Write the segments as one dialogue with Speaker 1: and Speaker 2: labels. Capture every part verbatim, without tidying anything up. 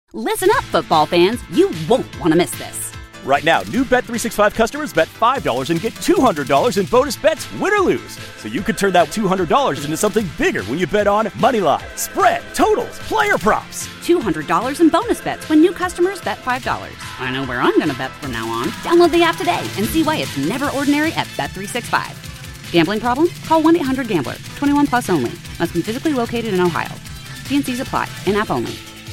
Speaker 1: Listen up, football fans. You won't want to miss this.
Speaker 2: Right now, new Bet three sixty-five customers bet five dollars and get two hundred dollars in bonus bets, win or lose. So you could turn that two hundred dollars into something bigger when you bet on money line, spread, totals, player props.
Speaker 1: two hundred dollars in bonus bets when new customers bet five dollars. I know where I'm going to bet from now on. Download the app today and see why it's never ordinary at Bet three sixty-five. Gambling problem? Call one eight hundred gambler. twenty-one plus only. Must be physically located in Ohio. T and C's apply. In-app only.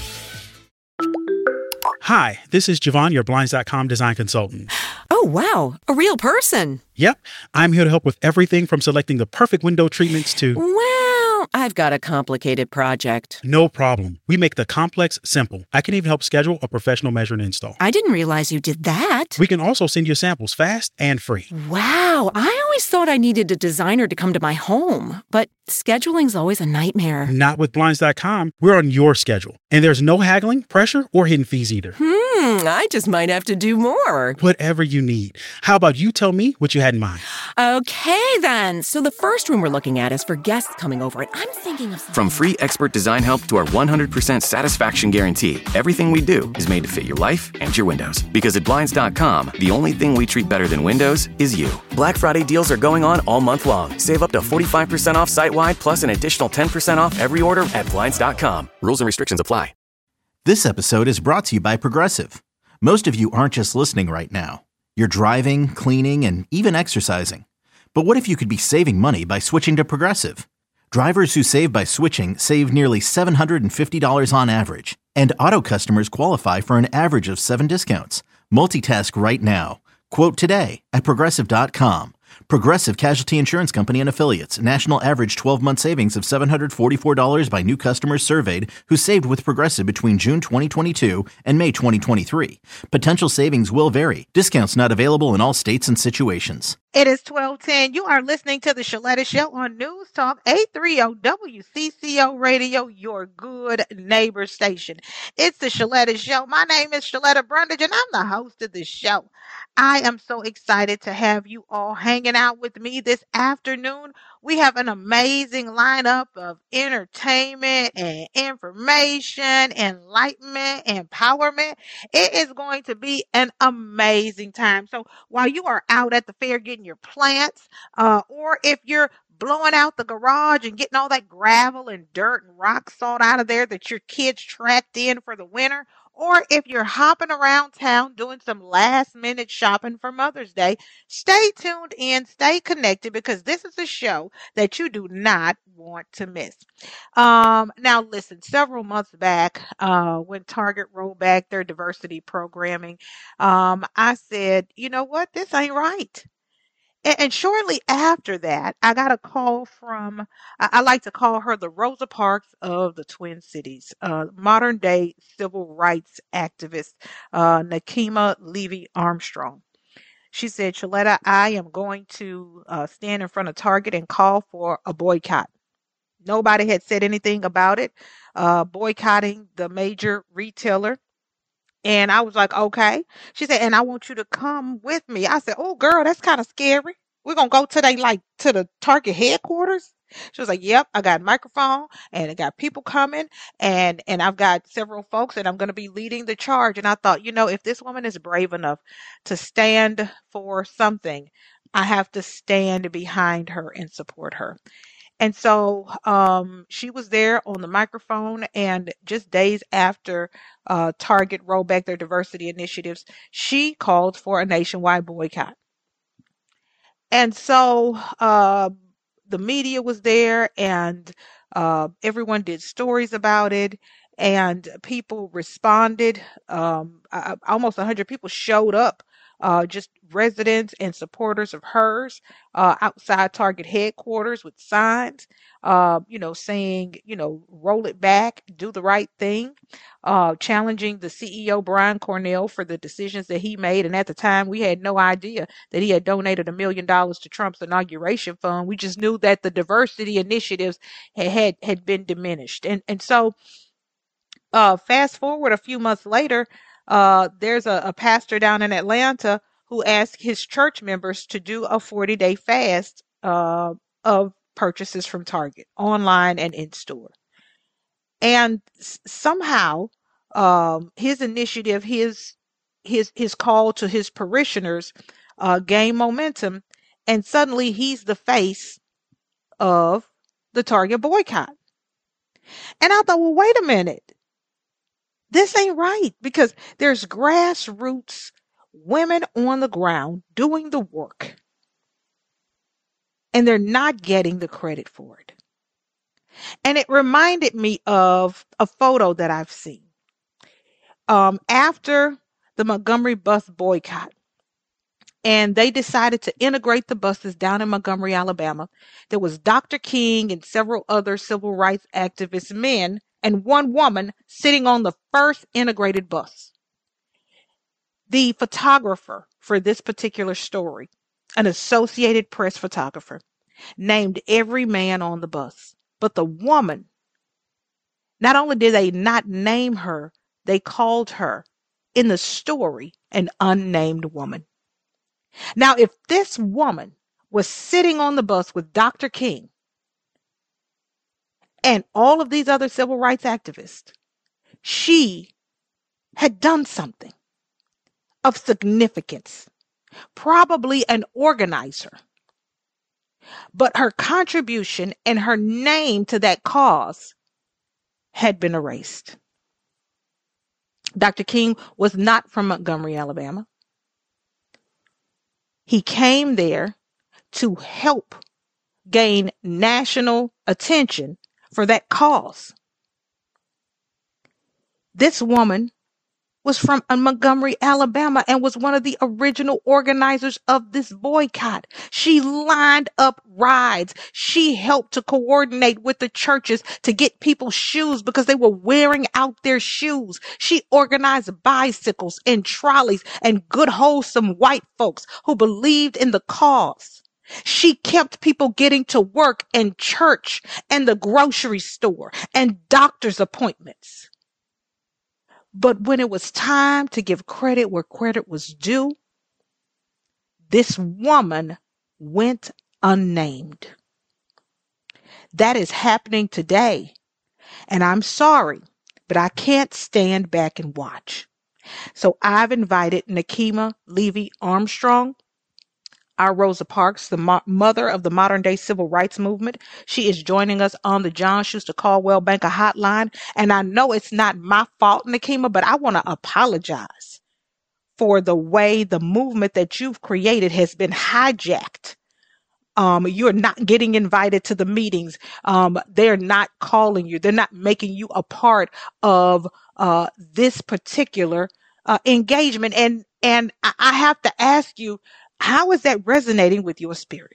Speaker 3: Hi, this is Javon, your Blinds dot com design consultant.
Speaker 4: Oh, wow. A real person.
Speaker 3: Yep. I'm here to help with everything from selecting the perfect window treatments to...
Speaker 4: Well, I've got a complicated project.
Speaker 3: No problem. We make the complex simple. I can even help schedule a professional measure and install.
Speaker 4: I didn't realize you did that.
Speaker 3: We can also send you samples fast and free.
Speaker 4: Wow. I always thought I needed a designer to come to my home, but scheduling's always a nightmare.
Speaker 3: Not with Blinds dot com. We're on your schedule. And there's no haggling, pressure, or hidden fees either.
Speaker 4: Hmm, I just might have to do more.
Speaker 3: Whatever you need. How about you tell me what you had in mind?
Speaker 4: Okay, then. So the first room we're looking at is for guests coming over, and I'm thinking of...
Speaker 5: From free expert design help to our one hundred percent satisfaction guarantee, everything we do is made to fit your life and your windows. Because at Blinds dot com, the only thing we treat better than windows is you. Black Friday deals are going on all month long. Save up to forty-five percent off site-wide, plus an additional ten percent off every order at Blinds dot com. Rules and restrictions apply.
Speaker 6: This episode is brought to you by Progressive. Most of you aren't just listening right now. You're driving, cleaning, and even exercising. But what if you could be saving money by switching to Progressive? Drivers who save by switching save nearly seven hundred fifty dollars on average. And auto customers qualify for an average of seven discounts. Multitask right now. Quote today at Progressive dot com. Progressive Casualty Insurance Company and Affiliates. National average twelve-month savings of seven hundred forty-four dollars by new customers surveyed who saved with Progressive between June twenty twenty-two and May twenty twenty-three. Potential savings will vary. Discounts not available in all states and situations.
Speaker 7: It is twelve ten. You are listening to the Shaletta Show on News Talk eight thirty W C C O Radio, your good neighbor station. It's the Shaletta Show. My name is Shaletta Brundage, and I'm the host of this show. I am so excited to have you all hanging out with me this afternoon. We have an amazing lineup of entertainment and information, enlightenment, empowerment. It is going to be an amazing time. So while you are out at the fair getting your plants, uh, or if you're blowing out the garage and getting all that gravel and dirt and rock salt out of there that your kids tracked in for the winter, or if you're hopping around town doing some last minute shopping for Mother's Day, stay tuned in, stay connected, because this is a show that you do not want to miss. Um, now listen, several months back, uh, when Target rolled back their diversity programming, um, I said, you know what, this ain't right. And shortly after that, I got a call from, I like to call her the Rosa Parks of the Twin Cities, uh, modern day civil rights activist, uh, Nakima Levy Armstrong. She said, Shaletta, I am going to uh, stand in front of Target and call for a boycott. Nobody had said anything about it, uh, boycotting the major retailer. And I was like, okay. She said, and I want you to come with me. I said, oh, girl, that's kind of scary. We're going to go to they like to the Target headquarters. She was like, yep, I got a microphone and I got people coming and, and I've got several folks and I'm going to be leading the charge. And I thought, you know, if this woman is brave enough to stand for something, I have to stand behind her and support her. And so um, she was there on the microphone, and just days after uh, Target rolled back their diversity initiatives, she called for a nationwide boycott. And so uh, the media was there, and uh, everyone did stories about it, and people responded. Um, I, almost one hundred people showed up. Uh, just residents and supporters of hers uh, outside Target headquarters with signs, uh, you know, saying, you know, roll it back, do the right thing, uh, challenging the C E O, Brian Cornell, for the decisions that he made. And at the time, we had no idea that he had donated a million dollars to Trump's inauguration fund. We just knew that the diversity initiatives had, had, had been diminished. And, and so uh, fast forward a few months later, Uh, there's a, a pastor down in Atlanta who asked his church members to do a forty-day fast uh, of purchases from Target, online and in store. And s- somehow um, his initiative, his his his call to his parishioners uh, gained momentum, and suddenly he's the face of the Target boycott. And I thought, well, wait a minute, this ain't right, because there's grassroots women on the ground doing the work, and they're not getting the credit for it. And it reminded me of a photo that I've seen. Um, after the Montgomery bus boycott, and they decided to integrate the buses down in Montgomery, Alabama, there was Doctor King and several other civil rights activist men and one woman sitting on the first integrated bus. The photographer for this particular story, an Associated Press photographer, named every man on the bus. But the woman, not only did they not name her, they called her, in the story, an unnamed woman. Now, if this woman was sitting on the bus with Doctor King and all of these other civil rights activists, she had done something of significance, probably an organizer. But her contribution and her name to that cause had been erased. Doctor King was not from Montgomery, Alabama. He came there to help gain national attention for that cause. This woman was from Montgomery, Alabama, and was one of the original organizers of this boycott. She lined up rides. She helped to coordinate with the churches to get people shoes because they were wearing out their shoes. She organized bicycles and trolleys and good, wholesome white folks who believed in the cause. She kept people getting to work and church and the grocery store and doctor's appointments. But when it was time to give credit where credit was due, this woman went unnamed. That is happening today. And I'm sorry, but I can't stand back and watch. So I've invited Nekima Levy Armstrong, our Rosa Parks, the mo- mother of the modern day civil rights movement. She is joining us on the John Schuster Caldwell Banker hotline. And I know it's not my fault, Nekima, but I want to apologize for the way the movement that you've created has been hijacked. Um, you're not getting invited to the meetings. Um, they're not calling you. They're not making you a part of uh, this particular uh, engagement. And, and I, I have to ask you, how is that resonating with your spirit?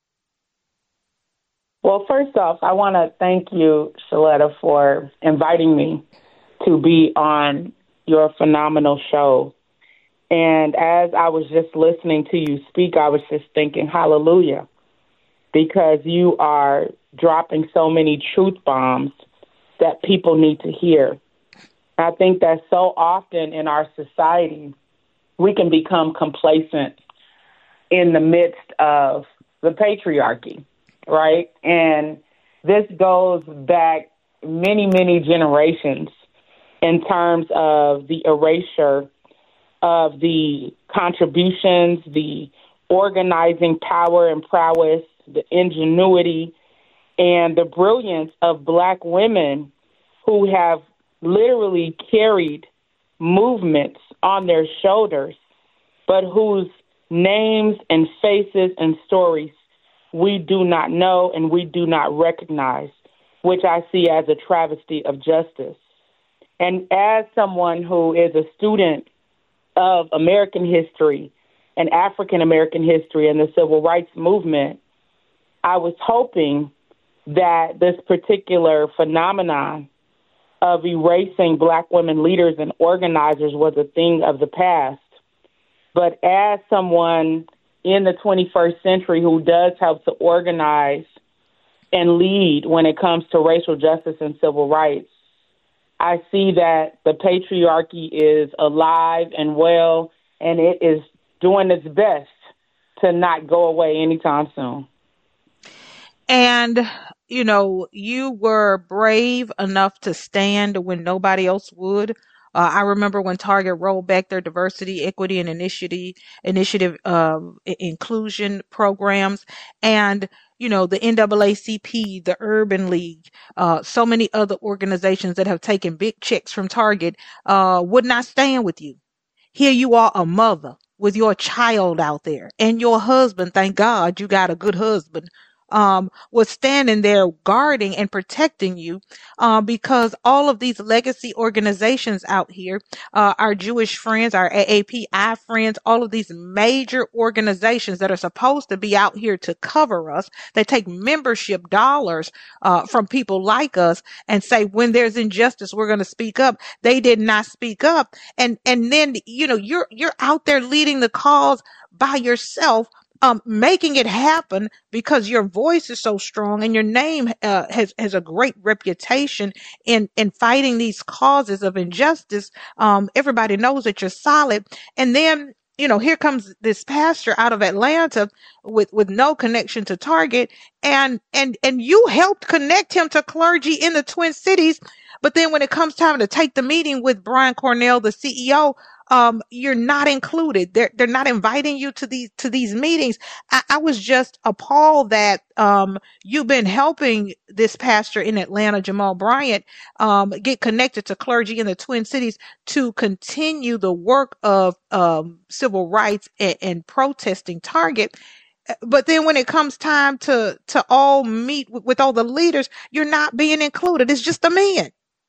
Speaker 8: Well, first off, I want to thank you, Shaletta, for inviting me to be on your phenomenal show. And as I was just listening to you speak, I was just thinking, hallelujah, because you are dropping so many truth bombs that people need to hear. I think that so often in our society, we can become complacent in the midst of the patriarchy, right? And this goes back many, many generations in terms of the erasure of the contributions, the organizing power and prowess, the ingenuity, and the brilliance of Black women who have literally carried movements on their shoulders, but whose names and faces and stories we do not know and we do not recognize, which I see as a travesty of justice. And as someone who is a student of American history and African American history and the civil rights movement, I was hoping that this particular phenomenon of erasing Black women leaders and organizers was a thing of the past. But as someone in the twenty-first century who does help to organize and lead when it comes to racial justice and civil rights, I see that the patriarchy is alive and well, and it is doing its best to not go away anytime soon.
Speaker 7: And, you know, you were brave enough to stand when nobody else would Uh, I remember when Target rolled back their diversity, equity, and initiative, initiative uh, inclusion programs. And, you know, the N double A C P, the Urban League, uh, so many other organizations that have taken big checks from Target uh, would not stand with you. Here you are, a mother with your child out there and your husband. Thank God you got a good husband. Um, was standing there guarding and protecting you, uh, because all of these legacy organizations out here, uh, our Jewish friends, our A A P I friends, all of these major organizations that are supposed to be out here to cover us, they take membership dollars, uh, from people like us and say, when there's injustice, we're going to speak up. They did not speak up. And, and then, you know, you're, you're out there leading the cause by yourself, um, making it happen because your voice is so strong and your name uh, has has a great reputation in in fighting these causes of injustice. Um, everybody knows that you're solid, and then, you know, here comes this pastor out of Atlanta with with no connection to Target, and and and you helped connect him to clergy in the Twin Cities. But then when it comes time to take the meeting with Brian Cornell, the C E O, um, you're not included. They're they're not inviting you to these to these meetings. I, I was just appalled that um, you've been helping this pastor in Atlanta, Jamal Bryant, um, get connected to clergy in the Twin Cities to continue the work of um, civil rights and, and protesting Target. But then when it comes time to to all meet with, with all the leaders, you're not being included. It's just a man.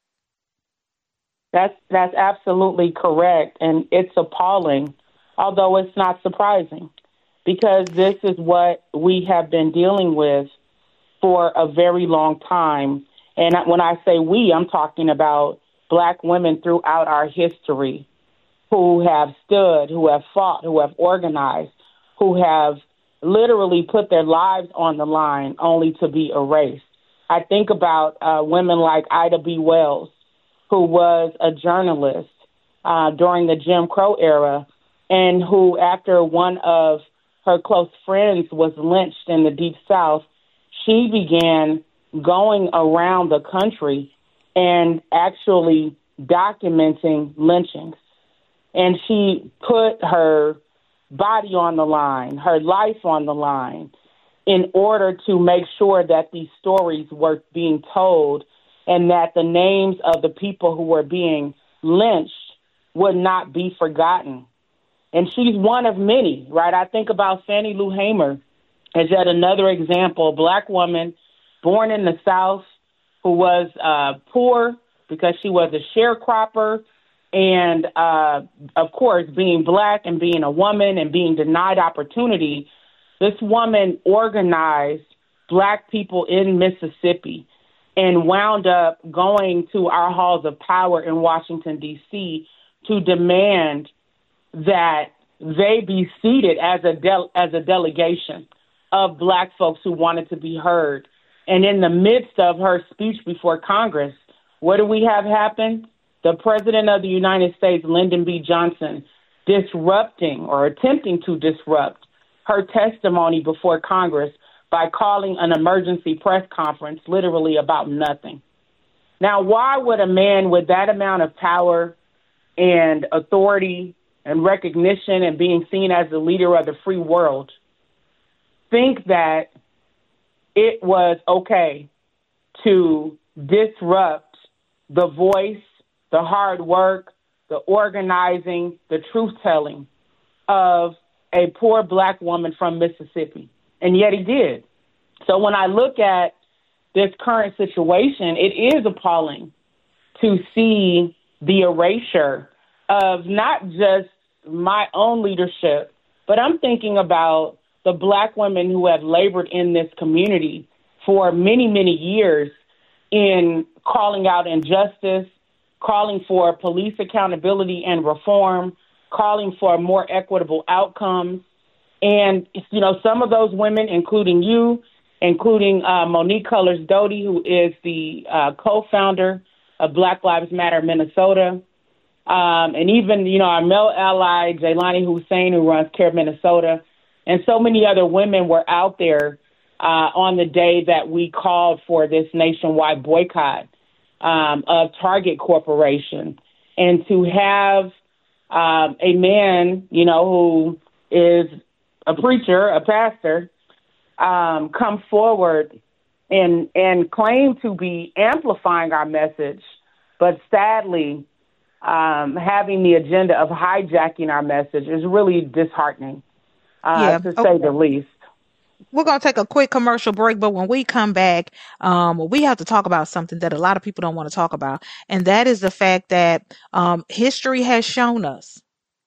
Speaker 8: That's that's absolutely correct, and it's appalling, although it's not surprising, because this is what we have been dealing with for a very long time. And when I say we, I'm talking about Black women throughout our history who have stood, who have fought, who have organized, who have literally put their lives on the line only to be erased. I think about uh, women like Ida B. Wells, who was a journalist uh, during the Jim Crow era, and who, after one of her close friends was lynched in the Deep South, she began going around the country and actually documenting lynchings. And she put her body on the line, her life on the line, in order to make sure that these stories were being told and that the names of the people who were being lynched would not be forgotten. And she's one of many, right? I think about Fannie Lou Hamer as yet another example, a Black woman born in the South who was uh, poor because she was a sharecropper. And, uh, of course, being Black and being a woman and being denied opportunity, this woman organized Black people in Mississippi and wound up going to our halls of power in Washington, D C to demand that they be seated as a de- as a delegation of Black folks who wanted to be heard. And in the midst of her speech before Congress, what do we have happen? The President of the United States, Lyndon B. Johnson, disrupting or attempting to disrupt her testimony before Congress by calling an emergency press conference literally about nothing. Now, why would a man with that amount of power and authority and recognition and being seen as the leader of the free world think that it was okay to disrupt the voice, the hard work, the organizing, the truth-telling of a poor Black woman from Mississippi? And yet he did. So when I look at this current situation, it is appalling to see the erasure of not just my own leadership, but I'm thinking about the Black women who have labored in this community for many, many years in calling out injustice, calling for police accountability and reform, calling for more equitable outcomes. And, you know, some of those women, including you, including uh, Monique Cullors Doty, who is the uh, co-founder of Black Lives Matter Minnesota, um, and even, you know, our male ally, Jaylani Hussein, who runs Care Minnesota, and so many other women were out there uh, on the day that we called for this nationwide boycott um, of Target Corporation. and to have um, a man, you know, who is a preacher, a pastor, um, come forward and and claim to be amplifying our message, but sadly um, having the agenda of hijacking our message is really disheartening, uh,
Speaker 7: Yeah,
Speaker 8: to
Speaker 7: okay.
Speaker 8: say the least.
Speaker 7: We're going to take a quick commercial break, but when we come back, um, we have to talk about something that a lot of people don't want to talk about, and that is the fact that um, history has shown us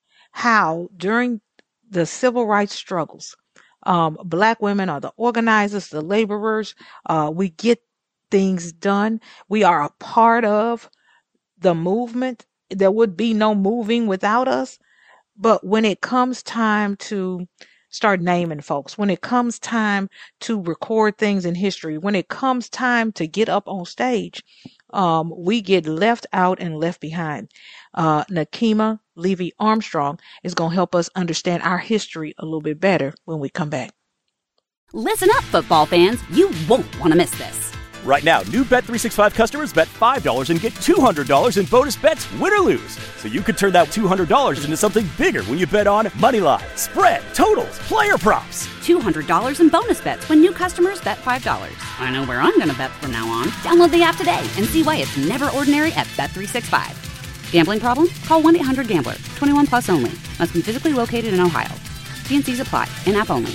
Speaker 7: how during the civil rights struggles, um, Black women are the organizers, the laborers. Uh, we get things done. We are a part of the movement. There would be no moving without us. But when it comes time to start naming folks, when it comes time to record things in history, when it comes time to get up on stage, um, we get left out and left behind. Uh, Nekima Levy Armstrong is going to help us understand our history a little bit better when we come back.
Speaker 1: Listen up, football fans. You won't want to miss this.
Speaker 2: Right now, new Bet three sixty-five customers bet five dollars and get two hundred dollars in bonus bets, win or lose. So you could turn that two hundred dollars into something bigger when you bet on Moneyline, spread, totals, player props.
Speaker 1: two hundred dollars in bonus bets when new customers bet five dollars. I know where I'm going to bet from now on. Download the app today and see why it's never ordinary at Bet three sixty-five. Gambling problem? Call one eight hundred gambler. twenty-one plus only. Must be physically located in Ohio. T and C's apply. In-app only.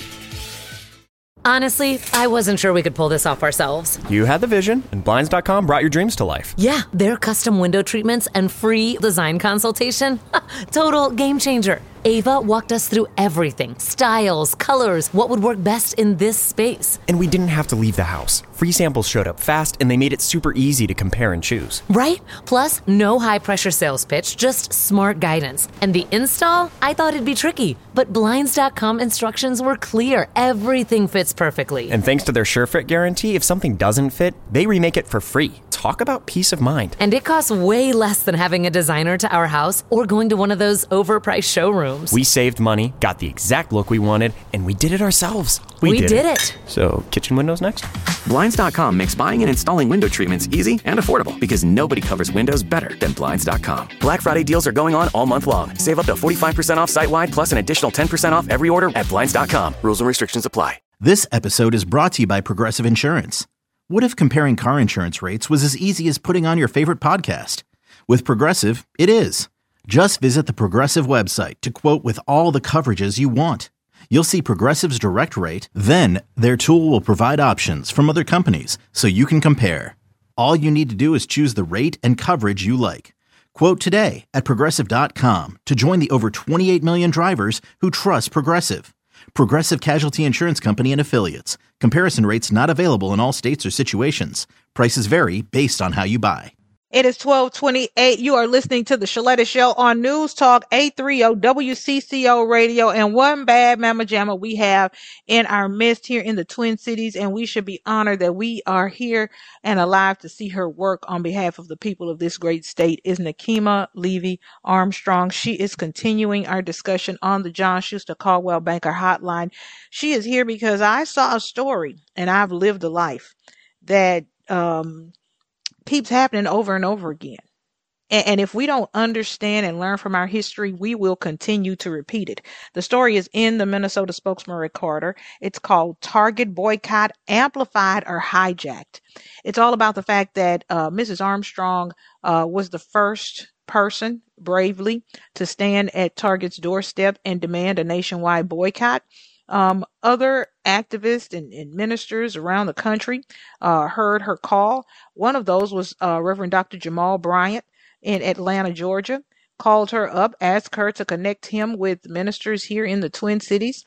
Speaker 9: Honestly, I wasn't sure we could pull this off ourselves.
Speaker 10: You had the vision, and Blinds dot com brought your dreams to life.
Speaker 9: Yeah, their custom window treatments and free design consultation. Total game changer. Ava walked us through everything. Styles, colors, what would work best in this space.
Speaker 10: And we didn't have to leave the house. Free samples showed up fast, and they made it super easy to compare and choose.
Speaker 9: Right? Plus, no high-pressure sales pitch, just smart guidance. And the install? I thought it'd be tricky. But Blinds dot com instructions were clear. Everything fits perfectly.
Speaker 10: And thanks to their SureFit guarantee, if something doesn't fit, they remake it for free. Talk about peace of mind.
Speaker 9: And it costs way less than having a designer to our house or going to one of those overpriced showrooms.
Speaker 10: We saved money, got the exact look we wanted, and we did it ourselves.
Speaker 9: We, we did, did it. it.
Speaker 10: So, kitchen windows next?
Speaker 5: Blinds dot com makes buying and installing window treatments easy and affordable because nobody covers windows better than Blinds dot com. Black Friday deals are going on all month long. Save up to forty-five percent off site-wide plus an additional ten percent off every order at Blinds dot com. Rules and restrictions apply.
Speaker 6: This episode is brought to you by Progressive Insurance. What if comparing car insurance rates was as easy as putting on your favorite podcast? With Progressive, it is. Just visit the Progressive website to quote with all the coverages you want. You'll see Progressive's direct rate, then their tool will provide options from other companies so you can compare. All you need to do is choose the rate and coverage you like. Quote today at Progressive dot com to join the over twenty-eight million drivers who trust Progressive. Progressive Casualty Insurance Company and Affiliates. Comparison rates not available in all states or situations. Prices vary based on how you buy.
Speaker 7: It is twelve twenty-eight. You are listening to the Shaletta Show on News Talk eight thirty W C C O Radio. And one bad mama jamma we have in our midst here in the Twin Cities. And we should be honored that we are here and alive to see her work on behalf of the people of this great state is Nekima Levy Armstrong. She is continuing our discussion on the John Schuster Coldwell Banker Hotline. She is here because I saw a story and I've lived a life that, um, keeps happening over and over again. And, and if we don't understand and learn from our history, we will continue to repeat it. The story is in the Minnesota Spokesman Recorder. It's called Target Boycott Amplified or Hijacked. It's all about the fact that uh, Missus Armstrong uh, was the first person bravely to stand at Target's doorstep and demand a nationwide boycott. Um, other activists and, and ministers around the country uh, heard her call. One of those was uh, Reverend Doctor Jamal Bryant in Atlanta, Georgia, called her up, asked her to connect him with ministers here in the Twin Cities.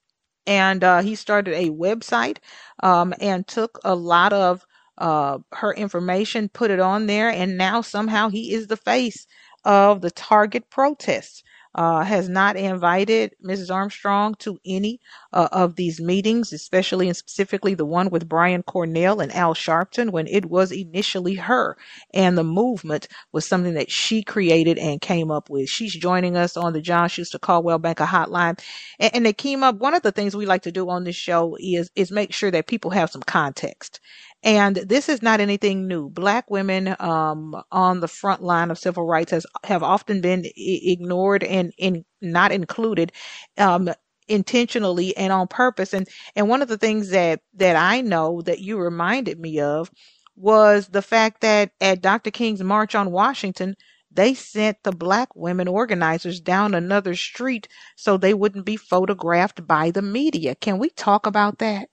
Speaker 7: And uh, he started a website um, and took a lot of uh, her information, put it on there, and now somehow he is the face of the Target protests. Uh, has not invited Missus Armstrong to any uh, of these meetings, especially and specifically the one with Brian Cornell and Al Sharpton, when it was initially her. And the movement was something that she created and came up with. She's joining us on the John Schuster Coldwell Banker Hotline. And, and they came up, one of the things we like to do on this show is, is make sure that people have some context. And this is not anything new. Black women um, on the front line of civil rights has have often been I- ignored and, and not included um, intentionally and on purpose. And and one of the things that that I know that you reminded me of was the fact that at Doctor King's March on Washington, they sent the black women organizers down another street so they wouldn't be photographed by the media. Can we talk about that?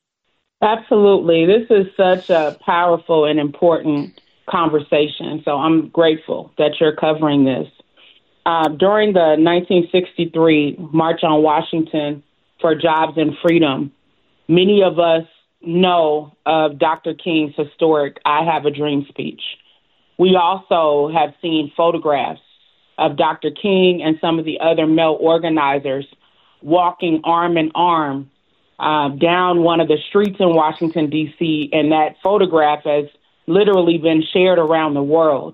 Speaker 8: Absolutely. This is such a powerful and important conversation. So I'm grateful that you're covering this. Uh, during the nineteen sixty-three March on Washington for Jobs and Freedom, many of us know of Doctor King's historic I Have a Dream speech. We also have seen photographs of Doctor King and some of the other male organizers walking arm in arm uh, down one of the streets in Washington, D C, and that photograph has literally been shared around the world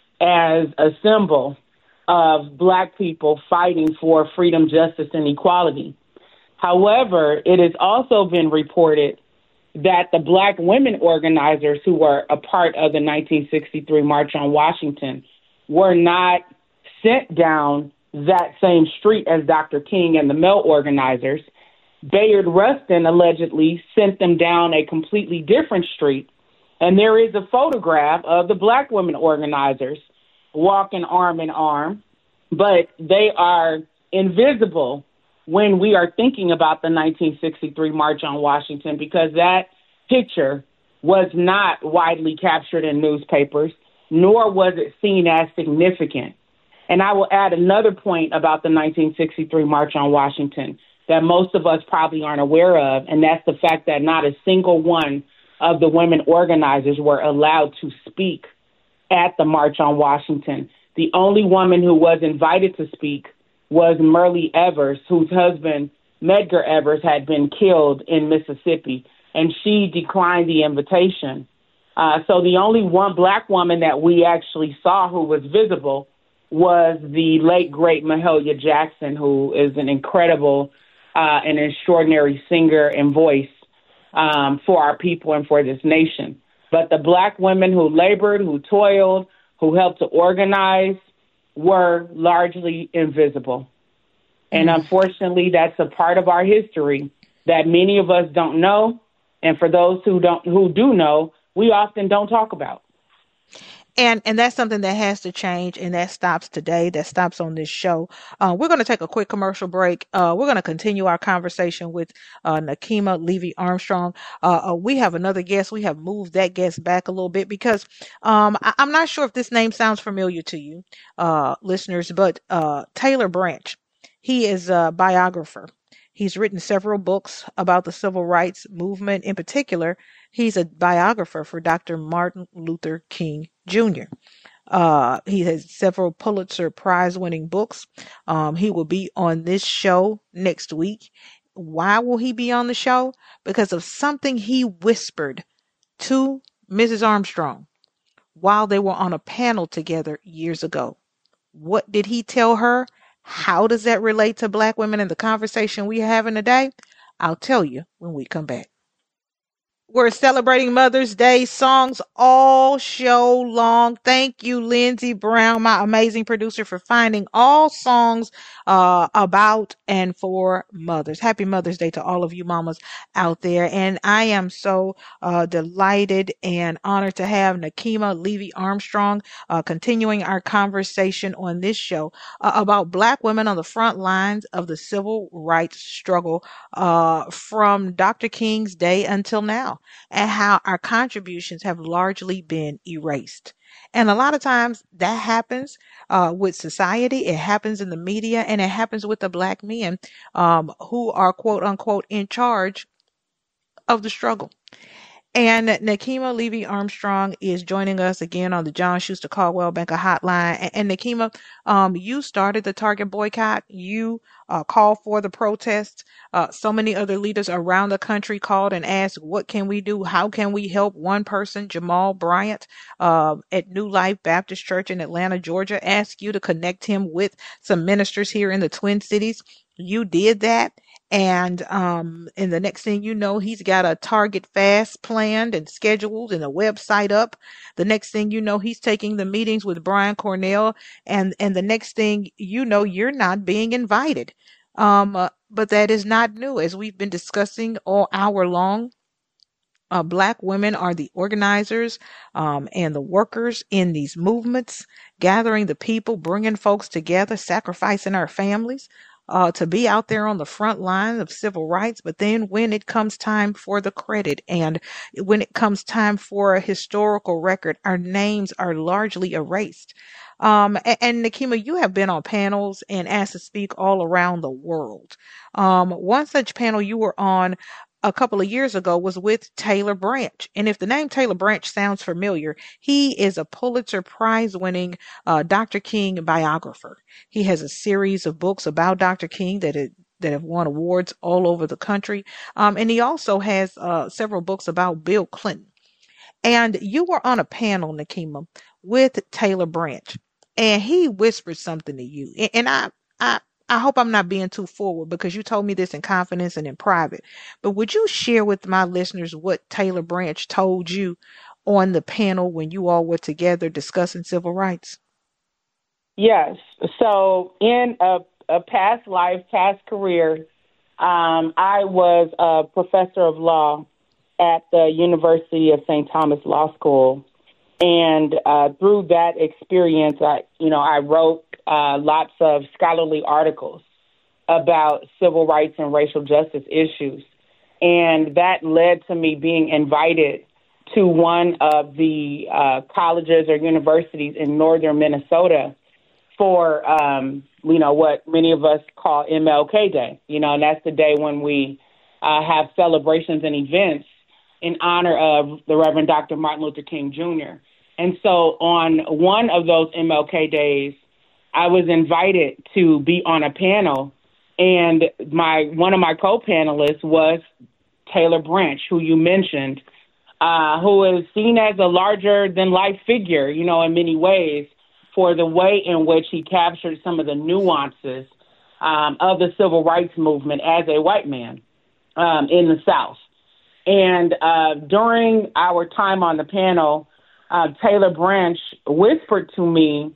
Speaker 8: as a symbol of Black people fighting for freedom, justice, and equality. However, it has also been reported that the Black women organizers who were a part of the nineteen sixty-three March on Washington were not sent down that same street as Doctor King and the male organizers. Bayard Rustin allegedly sent them down a completely different street, and there is a photograph of the Black women organizers walking arm in arm, but they are invisible when we are thinking about the nineteen sixty-three March on Washington, because that picture was not widely captured in newspapers, nor was it seen as significant. And I will add another point about the nineteen sixty-three March on Washington that most of us probably aren't aware of, and that's the fact that not a single one of the women organizers were allowed to speak at the March on Washington. The only woman who was invited to speak was Myrlie Evers, whose husband, Medgar Evers, had been killed in Mississippi, and she declined the invitation. Uh, so the only one Black woman that we actually saw who was visible was the late, great Mahalia Jackson, who is an incredible uh, and extraordinary singer and voice um, for our people and for this nation. But the Black women who labored, who toiled, who helped to organize were largely invisible. And mm. unfortunately, that's a part of our history that many of us don't know. And for those who don't, who do know, we often don't talk about.
Speaker 7: And and that's something that has to change, and that stops today. That stops on this show. Uh, we're going to take a quick commercial break. Uh, we're going to continue our conversation with uh, Nekima Levy Armstrong. Uh, uh, we have another guest. We have moved that guest back a little bit because um, I, I'm not sure if this name sounds familiar to you, uh, listeners, but uh, Taylor Branch. He is a biographer. He's written several books about the civil rights movement. In particular, he's a biographer for Doctor Martin Luther King Junior Uh, he has several Pulitzer Prize-winning books. Um, he will be on this show next week. Why will he be on the show? Because of something he whispered to Missus Armstrong while they were on a panel together years ago. What did he tell her? How does that relate to Black women in the conversation we're having today? I'll tell you when we come back. We're celebrating Mother's Day songs all show long. Thank you, Lindsey Brown, my amazing producer, for finding all songs uh, about and for mothers. Happy Mother's Day to all of you mamas out there. And I am so uh, delighted and honored to have Nekima Levy Armstrong uh, continuing our conversation on this show uh, about Black women on the front lines of the civil rights struggle uh, from Doctor King's day until now, and how our contributions have largely been erased. And a lot of times that happens uh, with society, it happens in the media, and it happens with the Black men um, who are quote unquote in charge of the struggle. And Nekima Levy Armstrong is joining us again on the John Schuster Caldwell Banker Hotline. And, and Nekima, um, you started the Target boycott. You uh, called for the protests. Uh, so many other leaders around the country called and asked, what can we do? How can we help? One person, Jamal Bryant, uh, at New Life Baptist Church in Atlanta, Georgia, asked you to connect him with some ministers here in the Twin Cities. You did that. And um, and the next thing you know, he's got a Target fast planned and scheduled and a website up. The next thing you know, he's taking the meetings with Brian Cornell. And, and the next thing you know, you're not being invited. Um, uh, but that is not new. As we've been discussing all hour long, Uh, black women are the organizers um, and the workers in these movements, gathering the people, bringing folks together, sacrificing our families uh, to be out there on the front line of civil rights. But then when it comes time for the credit and when it comes time for a historical record, our names are largely erased. Um, and, and Nekima, you have been on panels and asked to speak all around the world. Um, one such panel you were on a couple of years ago was with Taylor Branch. And if the name Taylor Branch sounds familiar, he is a Pulitzer Prize winning uh, Doctor King biographer. He has a series of books about Doctor King that it, that have won awards all over the country. Um, and he also has uh, several books about Bill Clinton. And you were on a panel, Nekima, with Taylor Branch, and he whispered something to you. And, and I, I, I hope I'm not being too forward because you told me this in confidence and in private. But would you share with my listeners what Taylor Branch told you on the panel when you all were together discussing civil rights?
Speaker 8: Yes. So in a, a past life, past career, um, I was a professor of law at the University of Saint Thomas Law School. And uh, through that experience, I, you know, I wrote uh, lots of scholarly articles about civil rights and racial justice issues. And that led to me being invited to one of the uh, colleges or universities in northern Minnesota for, um, you know, what many of us call M L K Day. You know, and that's the day when we uh, have celebrations and events in honor of the Reverend Doctor Martin Luther King Junior And so on one of those M L K days, I was invited to be on a panel, and my one of my co-panelists was Taylor Branch, who you mentioned, uh, who is seen as a larger-than-life figure, you know, in many ways, for the way in which he captured some of the nuances um, of the civil rights movement as a white man um, in the South. And uh, during our time on the panel, uh, Taylor Branch whispered to me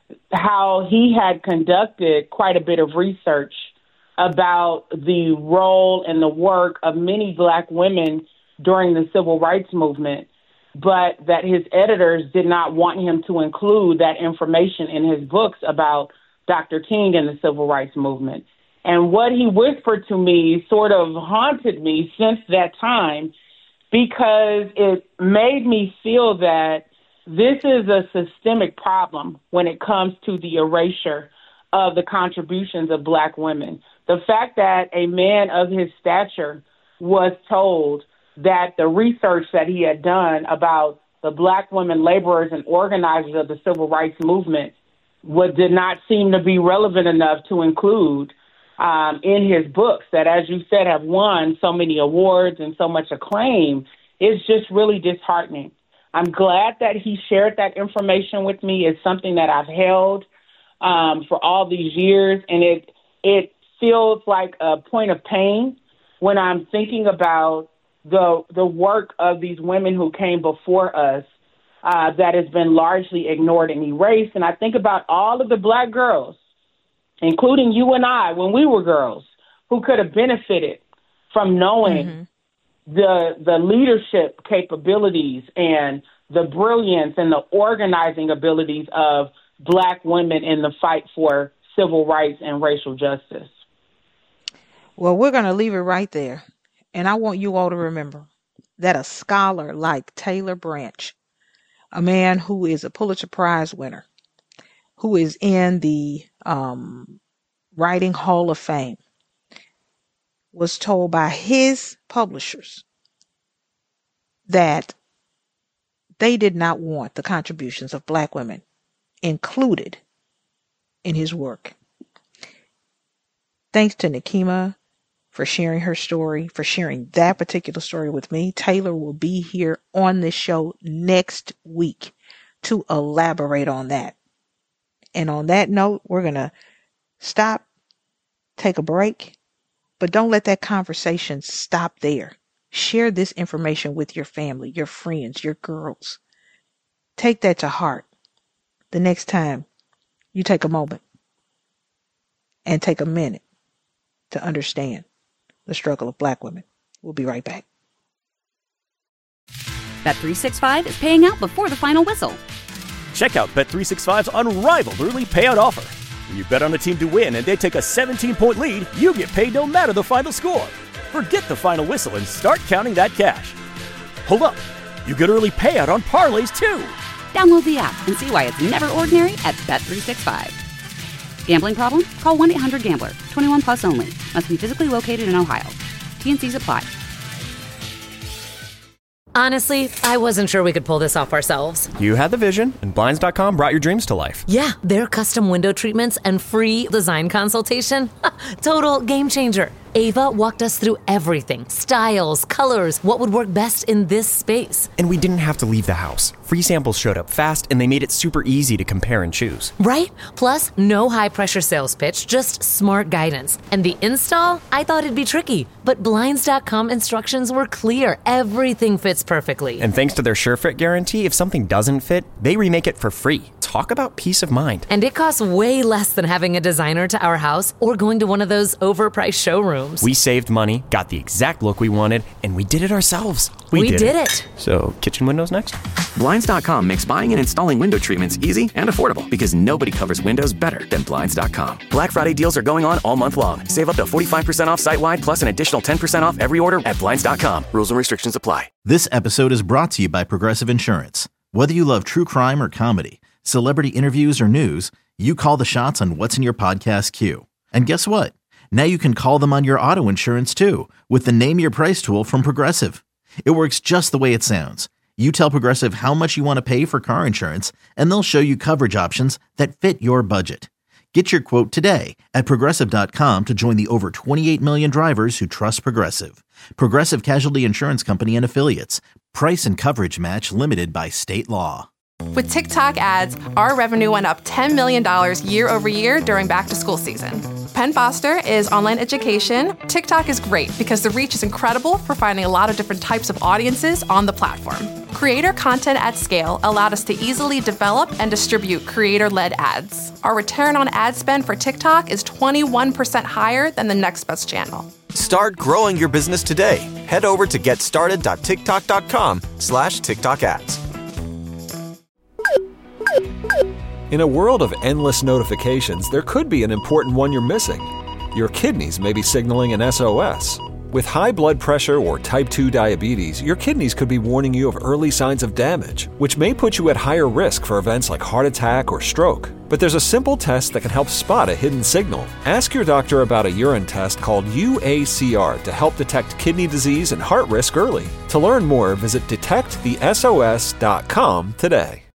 Speaker 8: how he had conducted quite a bit of research about the role and the work of many black women during the civil rights movement, but that his editors did not want him to include that information in his books about Doctor King and the civil rights movement. And what he whispered to me sort of haunted me since that time, because it made me feel that this is a systemic problem when it comes to the erasure of the contributions of black women. The fact that a man of his stature was told that the research that he had done about the black women laborers and organizers of the civil rights movement what did not seem to be relevant enough to include um, in his books that, as you said, have won so many awards and so much acclaim, is just really disheartening. I'm glad that he shared that information with me. It's something that I've held um, for all these years, and it it feels like a point of pain when I'm thinking about the the work of these women who came before us uh, that has been largely ignored and erased. And I think about all of the black girls, including you and I, when we were girls, who could have benefited from knowing mm-hmm. the the leadership capabilities and the brilliance and the organizing abilities of black women in the fight for civil rights and racial justice.
Speaker 7: Well, we're going to leave it right there. And I want you all to remember that a scholar like Taylor Branch, a man who is a Pulitzer Prize winner, who is in the um, Writing Hall of Fame, was told by his publishers that they did not want the contributions of black women included in his work. Thanks to Nekima for sharing her story, for sharing that particular story with me. Taylor will be here on this show next week to elaborate on that. And on that note, we're going to stop, take a break, but don't let that conversation stop there. Share this information with your family, your friends, your girls. Take that to heart the next time you take a moment and take a minute to understand the struggle of Black women. We'll be right back.
Speaker 1: Bet three sixty-five is paying out before the final whistle.
Speaker 2: Check out Bet three sixty-five's unrivaled early payout offer. When you bet on a team to win and they take a seventeen-point lead, you get paid no matter the final score. Forget the final whistle and start counting that cash. Hold up. You get early payout on parlays, too.
Speaker 1: Download the app and see why it's never ordinary at Bet three sixty-five. Gambling problem? Call one eight hundred gambler. twenty-one plus only. Must be physically located in Ohio. T and C's apply.
Speaker 9: Honestly, I wasn't sure we could pull this off ourselves.
Speaker 10: You had the vision, and Blinds dot com brought your dreams to life.
Speaker 9: Yeah, their custom window treatments and free design consultation. Total game changer. Ava walked us through everything. Styles, colors, what would work best in this space.
Speaker 10: And we didn't have to leave the house. Free samples showed up fast, and they made it super easy to compare and choose.
Speaker 9: Right? Plus, no high-pressure sales pitch, just smart guidance. And the install? I thought it'd be tricky, but Blinds dot com instructions were clear. Everything fits perfectly.
Speaker 10: And thanks to their SureFit guarantee, if something doesn't fit, they remake it for free. Talk about peace of mind.
Speaker 9: And it costs way less than having a designer to our house or going to one of those overpriced showrooms.
Speaker 10: We saved money, got the exact look we wanted, and we did it ourselves.
Speaker 9: We, we did, did it. it.
Speaker 10: So, kitchen windows next?
Speaker 5: Blinds dot com makes buying and installing window treatments easy and affordable because nobody covers windows better than Blinds dot com. Black Friday deals are going on all month long. Save up to forty-five percent off site-wide plus an additional ten percent off every order at Blinds dot com. Rules and restrictions apply.
Speaker 6: This episode is brought to you by Progressive Insurance. Whether you love true crime or comedy, celebrity interviews or news, you call the shots on what's in your podcast queue. And guess what? Now you can call them on your auto insurance too with the Name Your Price tool from Progressive. It works just the way it sounds. You tell Progressive how much you want to pay for car insurance, and they'll show you coverage options that fit your budget. Get your quote today at Progressive dot com to join the over twenty-eight million drivers who trust Progressive. Progressive Casualty Insurance Company and Affiliates. Price and coverage match limited by state law.
Speaker 11: With TikTok ads, our revenue went up ten million dollars year over year during back-to-school season. Penn Foster is online education. TikTok is great because the reach is incredible for finding a lot of different types of audiences on the platform. Creator content at scale allowed us to easily develop and distribute creator-led ads. Our return on ad spend for TikTok is twenty-one percent higher than the next best channel.
Speaker 12: Start growing your business today. Head over to getstarted dot tiktok dot com slash TikTok ads.
Speaker 13: In a world of endless notifications, there could be an important one you're missing. Your kidneys may be signaling an S O S. With high blood pressure or type two diabetes, your kidneys could be warning you of early signs of damage, which may put you at higher risk for events like heart attack or stroke. But there's a simple test that can help spot a hidden signal. Ask your doctor about a urine test called U A C R to help detect kidney disease and heart risk early. To learn more, visit detect the S O S dot com today.